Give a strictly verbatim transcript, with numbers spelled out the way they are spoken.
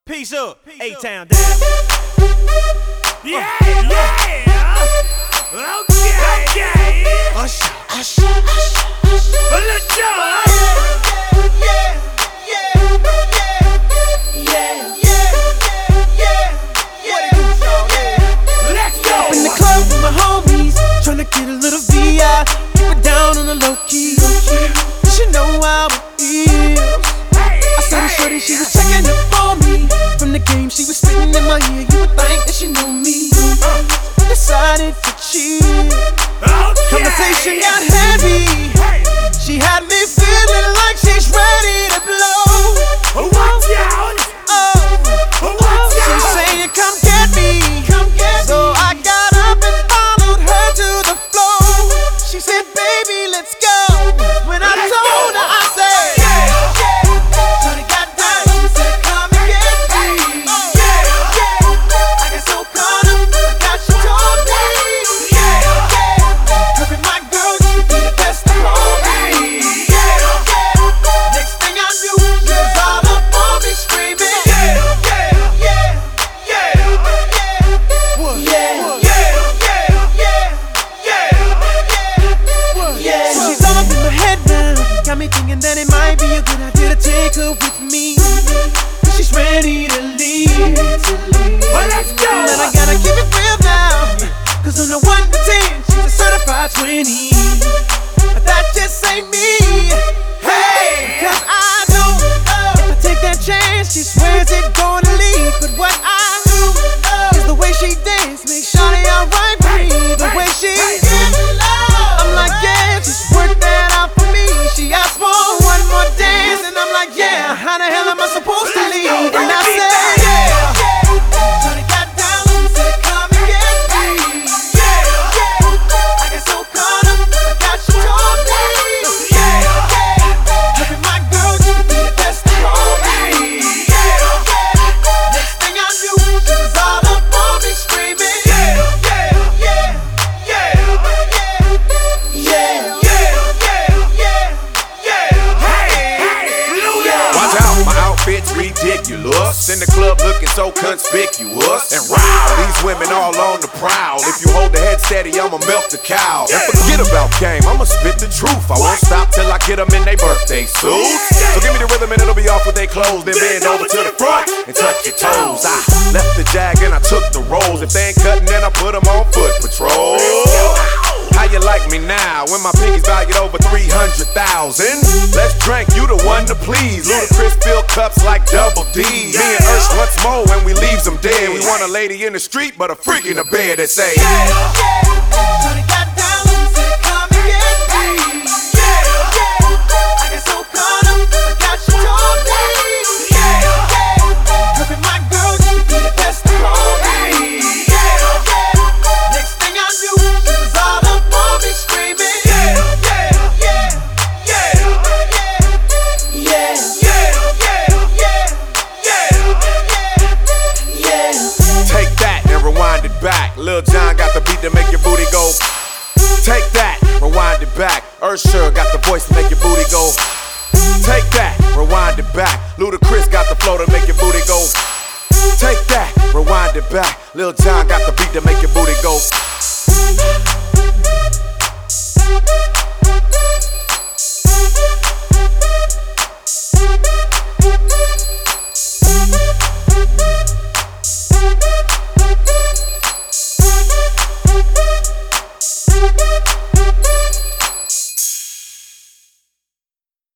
Peace up, A-Town down. Yeah, yeah. Okay, okay. Usher, usher, usher, usher. Let's go. Yeah, yeah, yeah, yeah, yeah, yeah. Let's go. In the club with my homies, tryna get a little V I, keep it down on the low key. You should know how it is. I saw the shorty, she was checking up on me. From the game, she was spitting in my ear. You would think that she knew me. Decided to cheat. Conversation got heavy. She had me feeling like she's ready to blow. Watch out. Oh, Watch she's out. saying, "Come get me." So I got up and followed her to the floor. She said, "Baby, let's go." When I told her, I said, shorty got down, she said, "Come and get me." I got so caught up, I got she told me. Her and my girl, she could be the best of all me. Next thing I knew, she was all up on me screaming. So she's all up in my head now, got me thinking that it might be a good idea to take her with me. She's ready to leave. Well, let's go. But I gotta keep it real now, cause on the one to ten, she's a certified twenty. But that just ain't me. Hey, cause I know if I take that chance, she swears it's gonna leave. But what I do is the way she dance makes shawty alright with me. The way she gives love, I'm like, yeah, just work that out for me. She asked for one more dance, and I'm like, yeah, how the hell am I supposed to leave? And I said, yeah. Shawty got down, said, "Come and get me." I got so caught up, I got she told me. Her and my girl, she could be the best of all me. Next thing I knew, she was all up on me screaming. Watch out, my outfit's ridiculous. In the club looking so conspicuous. And wow, these women all on the prowl. If you hold the head steady, I'ma milk the cow. And forget about game, I'ma spit the truth. I won't stop till I get them in their birthday suits. So give me the rhythm and it'll be off with they clothes. Then bend over to the front and touch your toes. I left the jag and I took the rolls. If they ain't cutting, then I put them on foot patrol. How you like me now when my pinky's valued over three hundred thousand? Let's drink, you the one to please. Ludacris fill cups like double D. Me and Ursh once more when we leaves them dead. We want a lady in the street, but a freak in the bed that say, Shorty got down, said, "Come and get me." I got so caught up, I got she told me. Her and my girl, she could be the best of all me. Next thing I knew, she was all up on me screaming. take that and rewind it back. Lil Jon got the beat to make your booty go. Take that, rewind it back. Usher got the voice to make your booty go. Take that, rewind it back. Ludacris got the flow to make your booty go. Take that, rewind it back. Lil Jon got the beat to make your booty go.